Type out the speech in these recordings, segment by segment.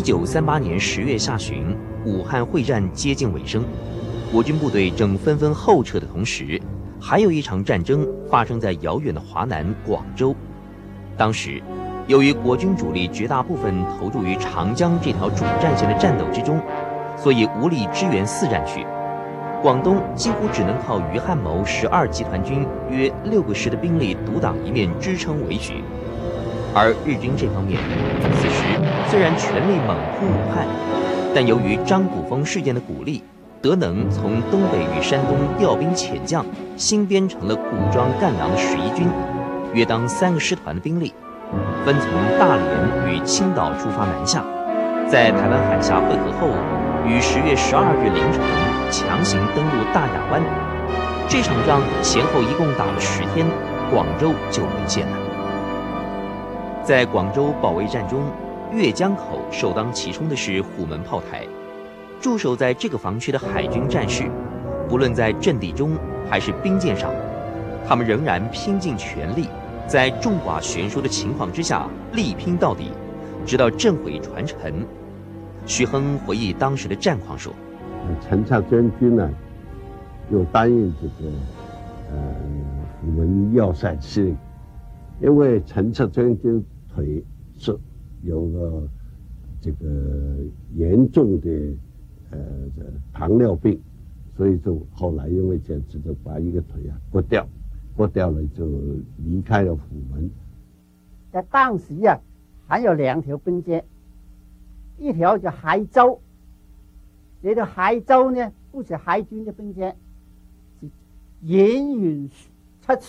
1938年10月下旬，武汉会战接近尾声，国军部队正纷纷后撤的同时，还有一场战争发生在遥远的华南广州。当时，由于国军主力绝大部分投入于长江这条主战线的战斗之中，所以无力支援4战区。广东几乎只能靠于汉谋12集团军约6个师的兵力独当一面支撑为局。而日军这方面，此时虽然全力猛扑武汉，但由于张古峰事件的鼓励，德能从东北与山东调兵遣将，新编成了古装干粮的11军，约当3个师团的兵力，分从大连与青岛出发南下，在台湾海峡汇合后，于10月12日凌晨强行登陆大亚湾。这场仗前后一共打了10天，广州就沦陷了。在广州保卫战中，粤江口首当其冲的是虎门炮台。驻守在这个防区的海军战士，不论在阵地中还是兵舰上，他们仍然拼尽全力，在众寡悬殊的情况之下力拼到底，直到震毁船沉。徐亨回忆当时的战况说：“ 陈策将军呢，又担任这个虎门要塞司令，因为陈策将军腿是有个这个严重的糖尿病，所以就后来因为这样子就把一个腿割掉了，就离开了虎门。 在当时还有2条兵线，一条叫海州，这条海州呢不是海军的兵线，是远远7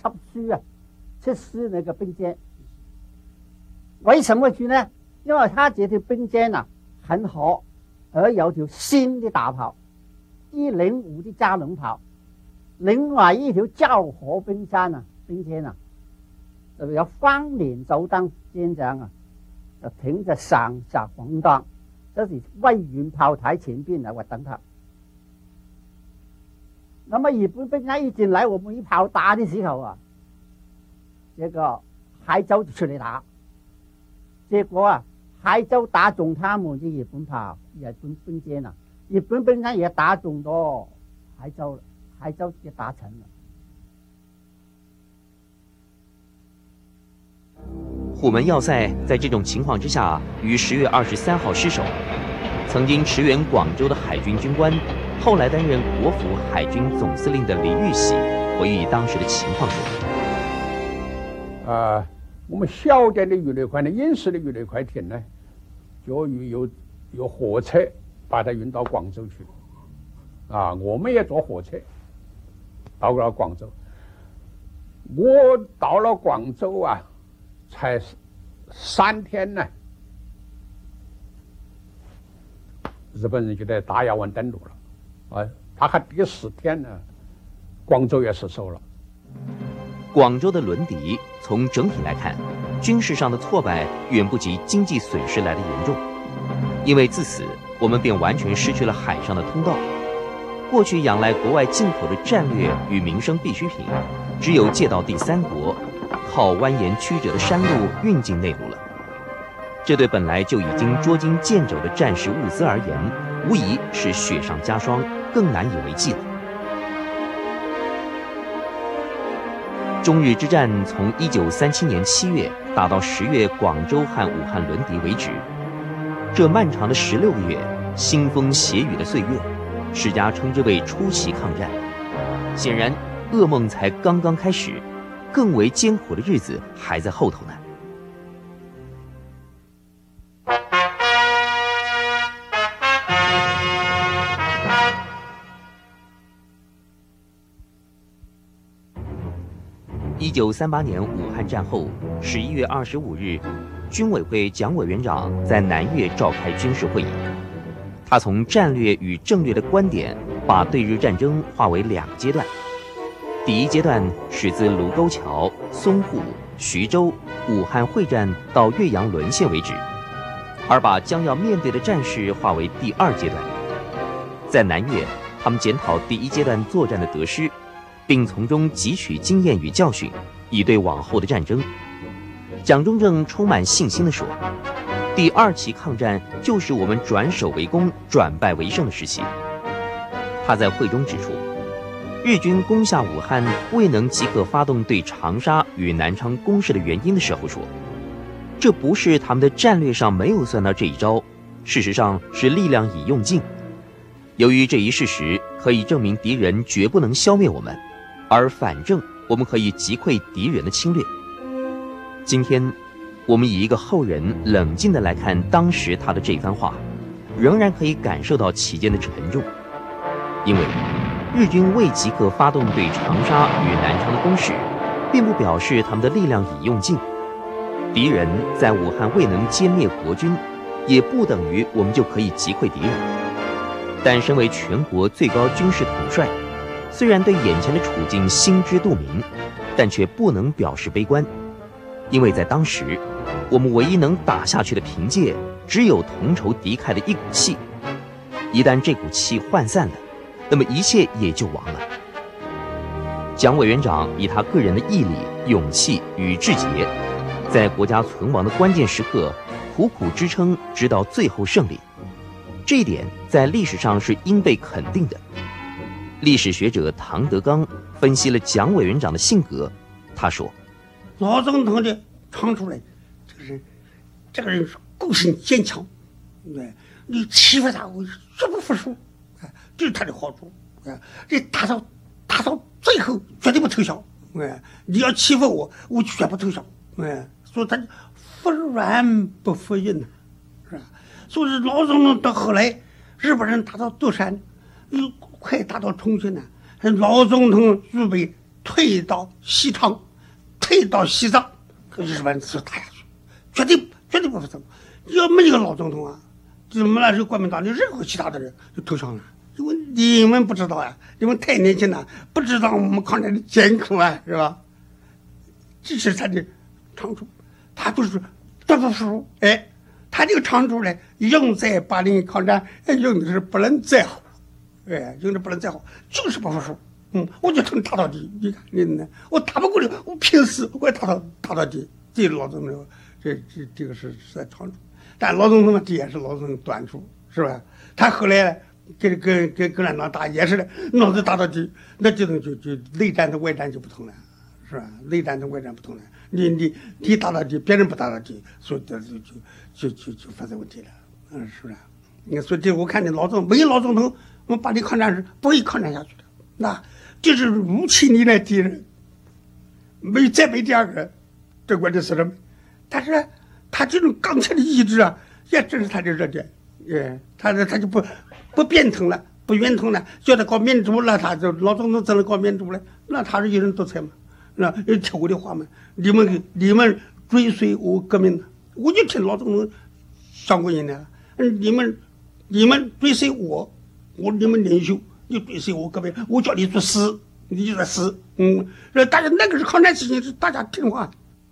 师那个兵线。为什么去呢？因为他这条兵线很好，而有条新的大炮105的加农炮，另外一条昭和兵线就有方连走当舰长就停在上下横当，这是威远炮台前边来等他。那么日本兵一进来，我们一炮打的时候这个海州就出来打，结果海州打中他们的日本炮、日本兵线日本兵也打中到海州了，海州也打沉了。 虎门要塞在这种情况之下，于10月23号失守。曾经驰援广州的海军军官，后来担任国府海军总司令的李玉玺回忆当时的情况说：“ 我们小点的鱼雷快艇、英式的鱼雷快艇呢，就有火车把它运到广州去。我们也坐火车到了广州。我到了广州才3天呢，日本人就在大亚湾登陆了。他还第10天呢，广州也失守了。 广州的沦敌，从整体来看，军事上的挫败远不及经济损失来的严重，因为自此我们便完全失去了海上的通道。过去仰赖国外进口的战略与民生必需品，只有借到第3国，靠蜿蜒曲折的山路运进内陆了。这对本来就已经捉襟见肘的战时物资而言，无疑是雪上加霜，更难以为继了。中日之战从1937年7月打到10月广州和武汉沦敌为止，这漫长的16个月，腥风血雨的岁月，史家称之为初期抗战。显然，噩梦才刚刚开始，更为艰苦的日子还在后头呢。1938年武汉战后11月25日，军委会蒋委员长在南岳召开军事会议。他从战略与政略的观点，把对日战争划为2阶段。第一阶段始自卢沟桥、淞沪、徐州、武汉会战到岳阳沦陷为止，而把将要面对的战事划为第2阶段。在南岳，他们检讨第1阶段作战的得失，并从中汲取经验与教训，以对往后的战争。蒋中正充满信心地说：“ 第2期抗战就是我们转守为攻、转败为胜的时期。他在会中指出，日军攻下武汉未能即刻发动对长沙与南昌攻势的原因的时候说，这不是他们的战略上没有算到这一招，事实上是力量已用尽。由于这一事实可以证明敌人绝不能消灭我们，而反正我们可以击溃敌人的侵略。今天我们以一个后人冷静地来看当时他的这番话，仍然可以感受到其间的沉重。因为日军未即刻发动对长沙与南昌的攻势，并不表示他们的力量已用尽。敌人在武汉未能歼灭国军，也不等于我们就可以击溃敌人。但身为全国最高军事统帅，虽然对眼前的处境心知肚明，但却不能表示悲观。因为在当时，我们唯一能打下去的凭借，只有同仇敌忾的一股气。一旦这股气涣散了，那么一切也就亡了。蒋委员长以他个人的毅力、勇气与志节，在国家存亡的关键时刻，苦苦支撑，直到最后胜利。这一点在历史上是应被肯定的。历史学者唐德刚分析了蒋委员长的性格，他说：“ 老总统的唱出来，这个人是个性坚强，对，你欺负他，我绝不服输，这是他的好处。这打到最后绝对不投降，你要欺负我，我绝不投降，所以他服软不服硬，是吧？所以老总统到后来，日本人打到独山，又快打到重庆了，老总统预备退到西昌，退到西藏，跟日本人是打下去，绝对不服从。要没有老总统啊，我们那时候国民党的任何其他的人就投降了。因为你们不知道啊，你们太年轻了，不知道我们抗战的艰苦啊，是吧？这是他的长处，他就是绝不服输。他这个长处呢，用在80抗战，用的是不能再好，用的不能再好，就是不服输。我就能打到底。你看，我打不过你，我拼死我也打到底。这老总统，这个是在长处，但老总统这也是老总统短处，是吧？他后来跟共产党打也是的，脑子打到底，那这种就内战的外战就不同了，是吧？内战的外战不同了，你打到底，别人不打到底，所以就发生问题了，是不是？你看，所以这我看你没有老总统，我们80抗战是不会抗战下去的。那这是如其你的敌人，没第二个，这关键是什么？但是他这种刚强的意志啊，也正是他的弱点。他就不变通了，不圆通了，叫他搞民主，那他就老总统只能搞民主了，那他是一人独裁嘛？那听我的话嘛，你们追随我革命，我就听老总统讲过人的，你们追随我你们领袖，你追随我革命，我叫你做事，你就在死，大家那个是抗战期间是大家听话。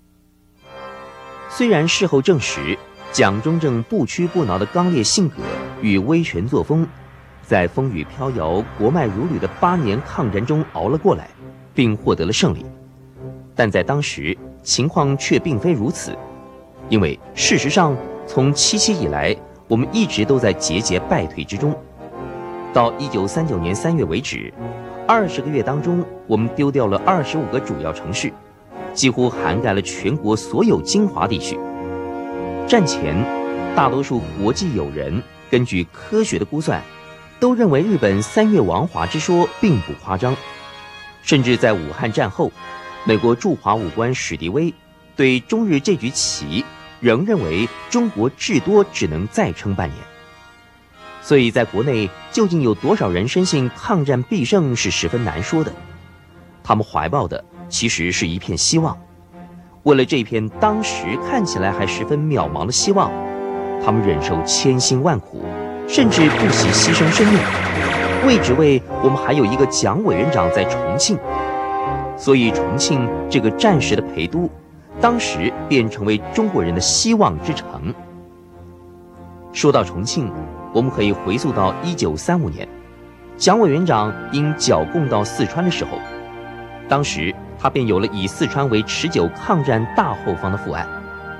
虽然事后证实，蒋中正不屈不挠的刚烈性格与威权作风，在风雨飘摇、国脉如履的8年抗战中熬了过来，并获得了胜利。但在当时，情况却并非如此，因为事实上，从77以来，我们一直都在节节败退之中。到1939年3月为止，20个月当中，我们丢掉了25个主要城市，几乎涵盖了全国所有精华地区。战前，大多数国际友人根据科学的估算，都认为日本3月亡华之说并不夸张。甚至在武汉战后，美国驻华武官史迪威对中日这局棋仍认为中国至多只能再撑半年。所以在国内究竟有多少人深信抗战必胜是十分难说的。他们怀抱的其实是一片希望。为了这片当时看起来还十分渺茫的希望，他们忍受千辛万苦，甚至不惜牺牲生命，为只为我们还有一个蒋委员长在重庆。所以重庆这个战时的陪都，当时便成为中国人的希望之城。说到重庆，我们可以回溯到1935年，蒋委员长因剿共到四川的时候，当时他便有了以四川为持久抗战大后方的副案。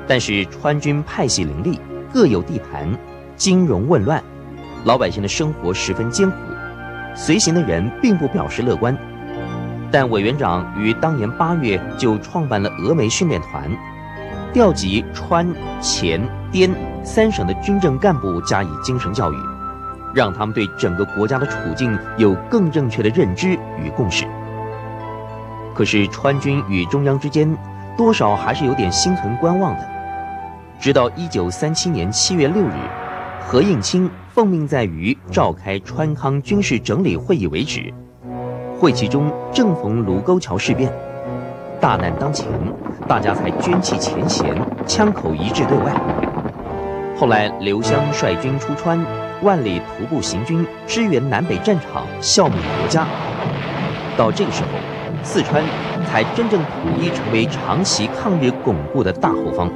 但是川军派系林立，各有地盘，金融混乱，老百姓的生活十分艰苦，随行的人并不表示乐观。但委员长于当年8月就创办了峨眉训练团，调集川、黔、滇3省的军政干部加以精神教育，让他们对整个国家的处境有更正确的认知与共识。可是川军与中央之间多少还是有点心存观望的。直到1937年7月6日，何应钦奉命在渝召开川康军事整理会议为止。会期中正逢卢沟桥事变，大难当前，大家才捐弃前嫌，枪口一致对外。后来刘湘率军出川，万里徒步行军，支援南北战场，效命国家。到这个时候，四川才真正统一成为长期抗日巩固的大后方。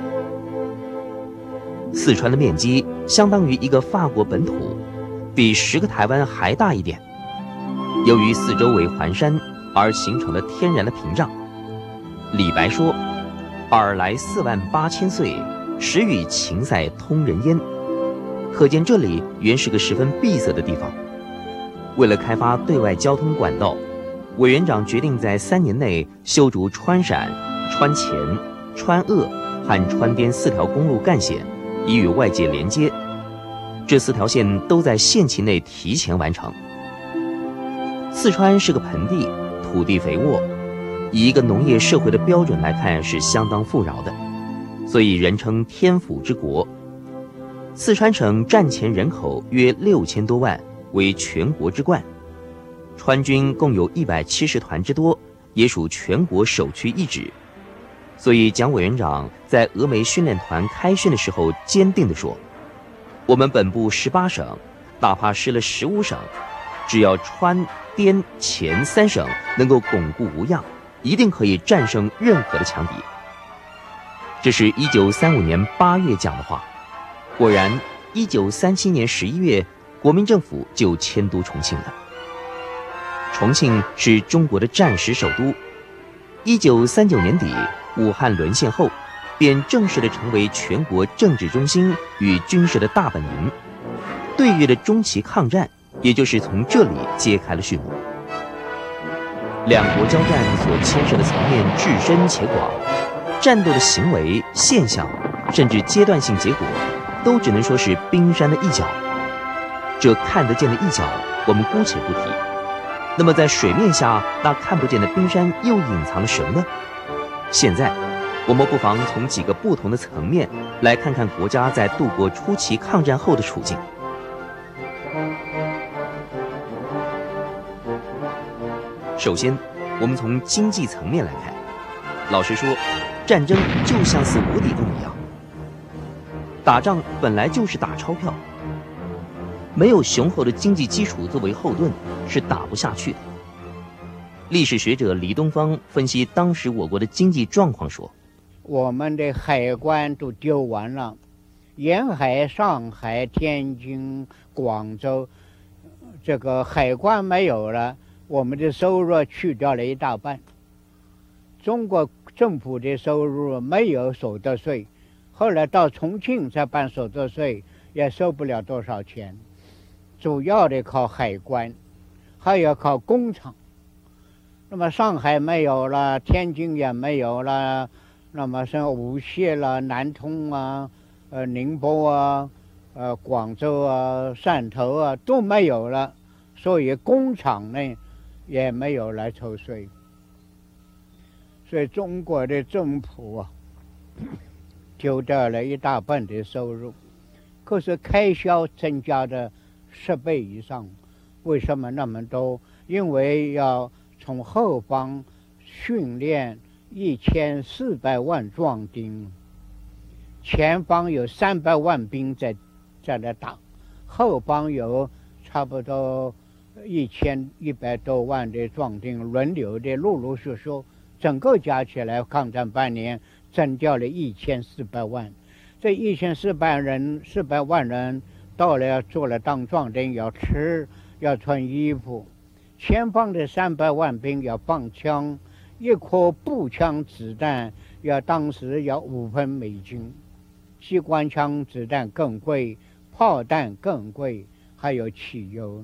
四川的面积相当于一个法国本土，比10个台湾还大一点。由于四周为环山而形成了天然的屏障。李白说：“尔来4万8千岁，时与秦塞通人烟。”可见这里原是个十分闭塞的地方。为了开发对外交通管道，委员长决定在3年内修筑川陕、川黔、川鄂和川滇4条公路干线，以与外界连接。这4条线都在限期内提前完成。四川是个盆地，土地肥沃，以一个农业社会的标准来看是相当富饶的，所以人称天府之国。四川省战前人口约6000多万，为全国之冠。川军共有170团之多，也属全国首屈一指。所以蒋委员长在峨眉训练团开训的时候坚定地说：“我们本部18省，哪怕失了15省，只要川、滇、黔3省能够巩固无恙，一定可以战胜任何的强敌。”这是1935年8月讲的话。果然，1937年11月，国民政府就迁都重庆了。重庆是中国的战时首都。1939年底，武汉沦陷后，便正式的成为全国政治中心与军事的大本营。对越的中期抗战，也就是从这里揭开了序幕。两国交战所牵涉的层面至深且广，战斗的行为、现象，甚至阶段性结果，都只能说是冰山的一角。这看得见的一角，我们姑且不提。那么在水面下，那看不见的冰山又隐藏了什么呢？现在，我们不妨从几个不同的层面来看看国家在度过初期抗战后的处境。首先，我们从经济层面来看。老实说，战争就像是无底洞一样，打仗本来就是打钞票，没有雄厚的经济基础作为后盾，是打不下去的。历史学者李东方分析当时我国的经济状况说：“ 我们的海关都丢完了，沿海、上海、天津、广州，这个海关没有了，我们的收入去掉了一大半。中国政府的收入没有所得税，后来到重庆才办所得税，也收不了多少钱。主要的靠海关，还要靠工厂。那么上海没有了，天津也没有了，那么像无锡了、南通啊、宁波啊、广州啊、汕头啊都没有了，所以工厂呢也没有来抽税。所以中国的政府啊，丢掉了一大半的收入，可是开销增加了10倍以上。为什么那么多？因为要从后方训练1400万壮丁，前方有300万兵在那打，后方有差不多1100多万的壮丁轮流的陆陆续续，整个加起来抗战半年增掉了1400万。这1400万人到了做了当壮丁，要吃要穿衣服。前方的300万兵要放枪，一颗步枪子弹当时要5分美金，机关枪子弹更贵，炮弹更贵，还有汽油。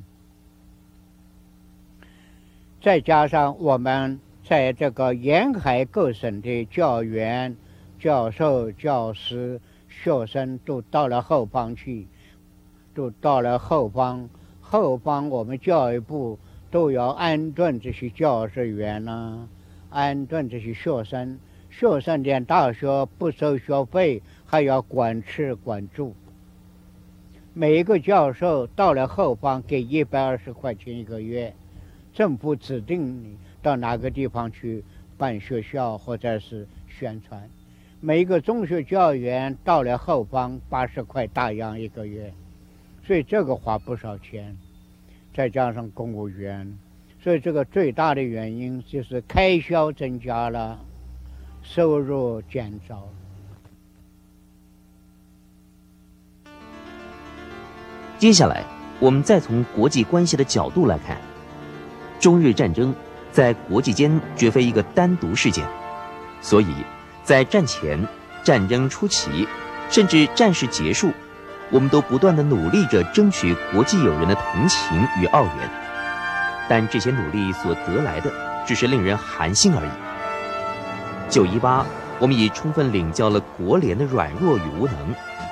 再加上我们在这个沿海各省的教员、教授、教师、学生都到了后方去，都到了后方。后方我们教育部都要安顿这些教职员呢，安顿这些学生。学生念大学不收学费，还要管吃管住。每一个教授到了后方给120块钱一个月，政府指定你到哪个地方去办学校或者是宣传。每一个中学教员到了后方80块大洋一个月，所以这个花不少钱，再加上公务员，所以这个最大的原因就是开销增加了，收入减少。 接下来，我们再从国际关系的角度来看，中日战争在国际间绝非一个单独事件，所以在战前、战争初期，甚至战事结束，我们都不断地努力着争取国际友人的同情与奥援，但这些努力所得来的只是令人寒心而已。918，我们已充分领教了国联的软弱与无能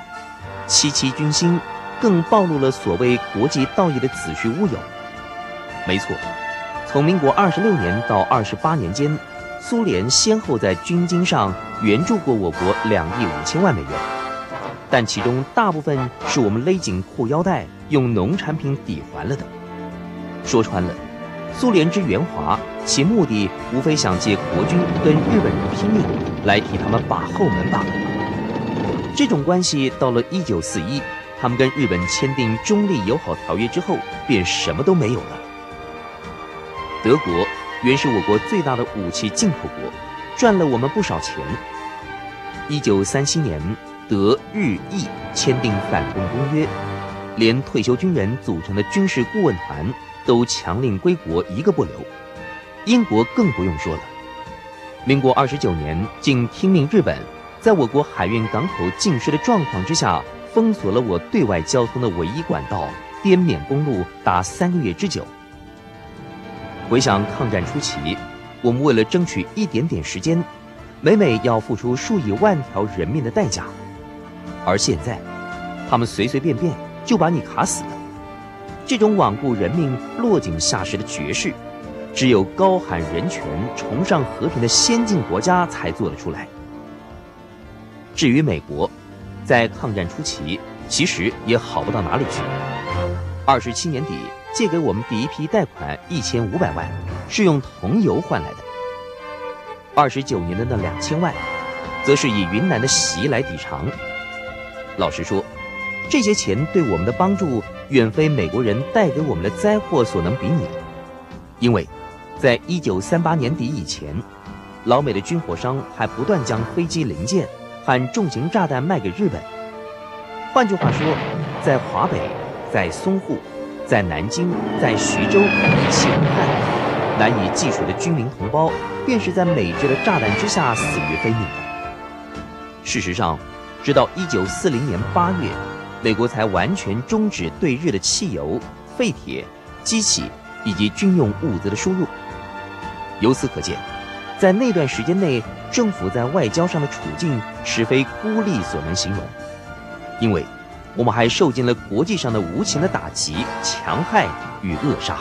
；77军心更暴露了所谓国际道义的子虚乌有。没错，从民国26年到28年间，苏联先后在军经上援助过我国2亿5千万美元，但其中大部分是我们勒紧裤腰带用农产品抵还了的。说穿了，苏联之援华，其目的无非想借国军跟日本人拼命来替他们把后门罢了。这种关系到了1941，他们跟日本签订中立友好条约之后，便什么都没有了。德国原是我国最大的武器进口国，赚了我们不少钱。1937年，德日意签订反共公约，连退休军人组成的军事顾问团都强令归国一个不留。英国更不用说了，民国29年竟听命日本，在我国海运港口尽失的状况之下，封锁了我对外交通的唯一管道滇缅公路达3个月之久。回想抗战初期，我们为了争取一点点时间，每要付出数以万条人命的代价，而现在，他们随随便便就把你卡死了。这种罔顾人命、落井下石的绝世，只有高喊人权、崇尚和平的先进国家才做得出来。至于美国，在抗战初期其实也好不到哪里去。27年底借给我们第一批贷款1500万，是用铜油换来的。29年的那2000万，则是以云南的席来抵偿。老实说，这些钱对我们的帮助，远非美国人带给我们的灾祸所能比拟。因为，在1938年底以前，老美的军火商还不断将飞机零件和重型炸弹卖给日本。换句话说，在华北，在淞沪，在南京，在徐州以及武汉，难以计数的军民同胞，便是在美制的炸弹之下死于非命的。事实上，直到1940年8月，美国才完全终止对日的汽油、废铁、机器以及军用物资的输入。由此可见，在那段时间内，政府在外交上的处境实非孤立所能形容，因为我们还受尽了国际上的无情的打击、强害与扼杀。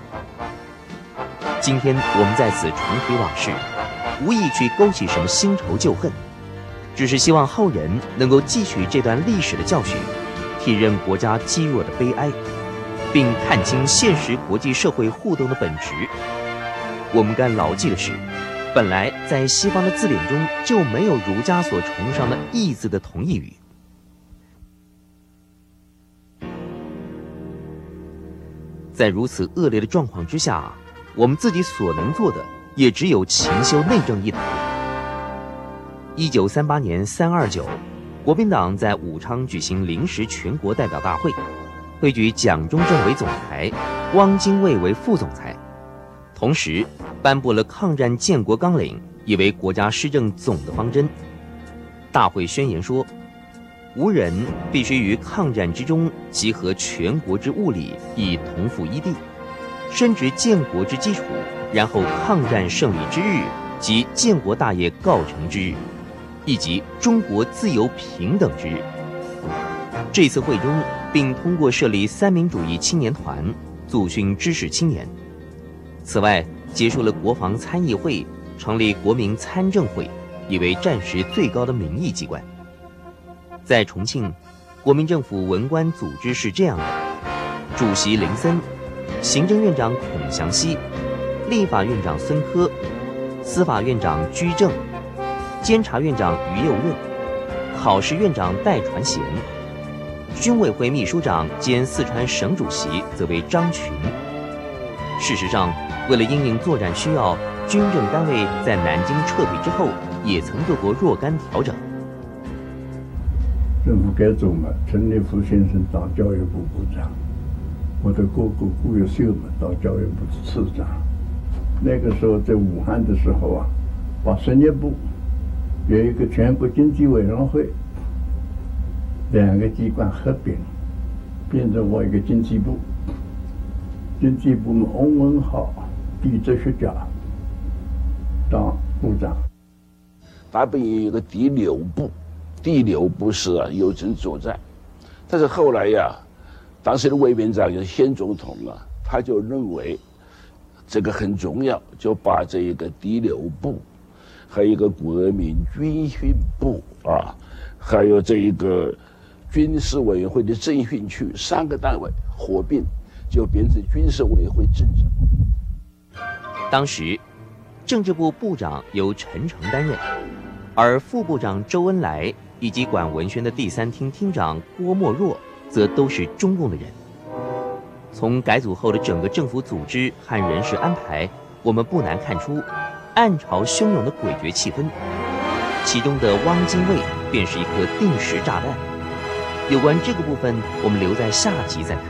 今天我们在此重提往事，无意去勾起什么新仇旧恨，只是希望后人能够汲取这段历史的教训，体认国家积弱的悲哀，并看清现实国际社会互动的本质。我们该牢记的是，本来在西方的字典中就没有儒家所崇尚的义字的同义语。在如此恶劣的状况之下，我们自己所能做的也只有勤修内政一途。1938年329，国民党在武昌举行临时全国代表大会，推举蒋中正为总裁，汪精卫为副总裁，同时颁布了抗战建国纲领， 也为国家施政总的方针。大会宣言说，吾人必须于抗战之中集合全国之物力，以同赴一地，深植建国之基础，然后抗战胜利之日及建国大业告成之日，以及中国自由平等之日。这次会中并通过设立三民主义青年团，组训知识青年。此外，结束了国防参议会，成立国民参政会，以为战时最高的民意机关。在重庆，国民政府文官组织是这样的：主席林森，行政院长孔祥熙，立法院长孙科，司法院长居正，监察院长于右任，考试院长戴传贤，军委会秘书长兼四川省主席则为张群。事实上，为了因应作战需要，军政单位在南京撤退之后，也曾做过若干调整。 政府改组嘛，陈立夫先生当教育部部长，我的哥哥顾有秀嘛当教育部次长。那个时候在武汉的时候啊，把实业部有一个全国经济委员会，两个机关合并，变成我一个经济部。经济部门翁文灏，地质学家当部长。 大本营有个第六部，第六部是游征作战，但是后来呀，当时的委员长就是县总统了，他就认为这个很重要，就把这一个第六部，还有一个国民军训部啊，还有这一个军事委员会的政训区三个单位合并，就变成军事委员会政治部。 当时，政治部部长由陈诚担任，而副部长周恩来以及管文宣的第三厅厅长郭沫若，则都是中共的人。从改组后的整个政府组织和人事安排，我们不难看出暗潮汹涌的诡谲气氛。其中的汪精卫便是一颗定时炸弹。有关这个部分，我们留在下集再谈。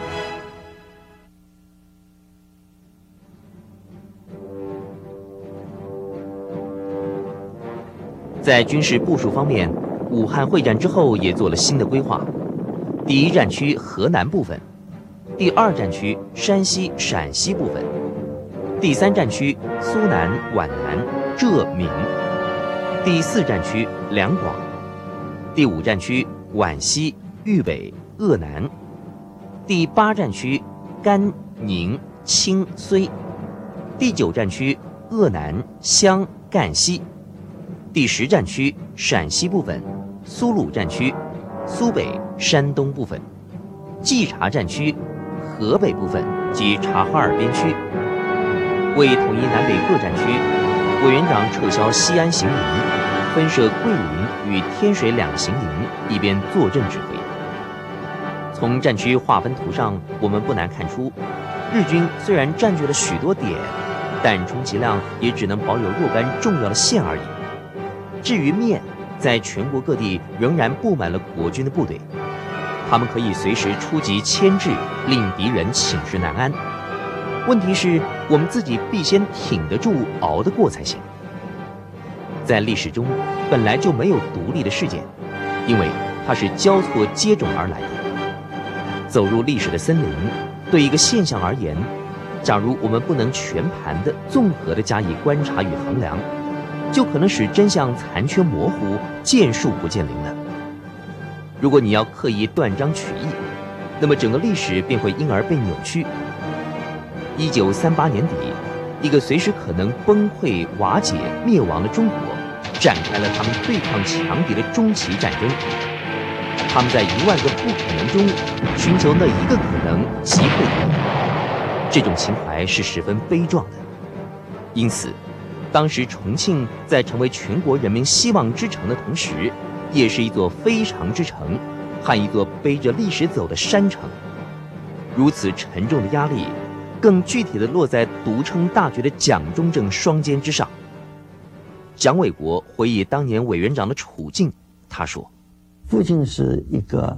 在军事部署方面，武汉会战之后也做了新的规划。第一战区河南部分，第二战区山西、陕西部分，第三战区苏南、皖南、浙闽，第四战区两广，第五战区皖西、豫北、鄂南，第八战区甘、宁、青、睢，第九战区鄂南、湘、赣西，第10战区陕西部分，苏鲁战区，苏北、山东部分，冀察战区，河北部分及察哈尔边区。为统一南北各战区，委员长撤销西安行营，分设桂林与天水两行营，以便坐镇指挥。从战区划分图上，我们不难看出，日军虽然占据了许多点，但充其量也只能保有若干重要的线而已。至于面，在全国各地仍然布满了国军的部队，他们可以随时出击牵制，令敌人寝食难安。问题是，我们自己必先挺得住、熬得过才行。在历史中，本来就没有独立的事件，因为它是交错接踵而来的。走入历史的森林，对一个现象而言，假如我们不能全盘的、综合的加以观察与衡量，就可能使真相残缺模糊，见树不见林了。如果你要刻意断章取义，那么整个历史便会因而被扭曲。1938年底，一个随时可能崩溃、瓦解、灭亡的中国，展开了他们对抗强敌的终极战争。他们在1万个不可能中，寻求那一个可能，击溃敌人。这种情怀是十分悲壮的。因此，当时重庆在成为全国人民希望之城的同时，也是一座非常之城，和一座背着历史走的山城。如此沉重的压力，更具体地落在独撑大局的蒋中正双肩之上。蒋纬国回忆当年委员长的处境，他说：“ 父亲是一个，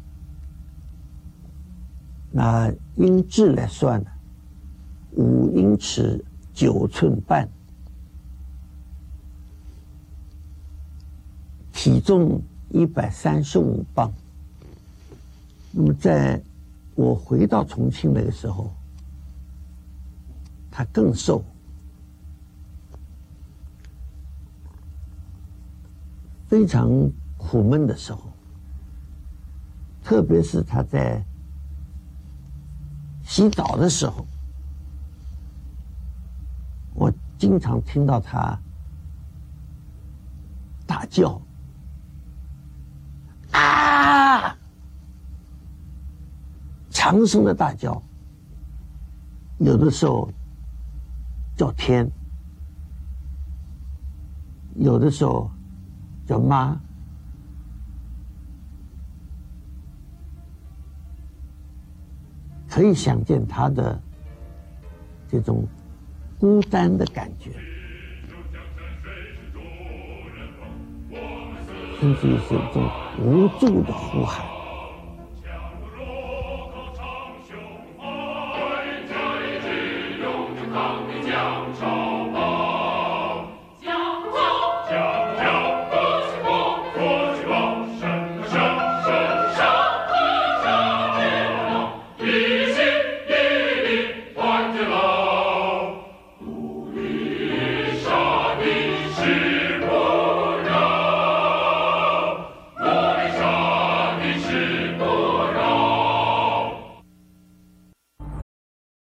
拿英制来算的，5英尺9寸半， 体重135磅。那么在我回到重庆那个时候，他更瘦，非常苦闷的时候，特别是他在洗澡的时候，我经常听到他大叫啊，强声的大叫，有的时候叫天，有的时候叫妈。可以想见他的这种孤单的感觉，甚至于是一种无助的呼喊。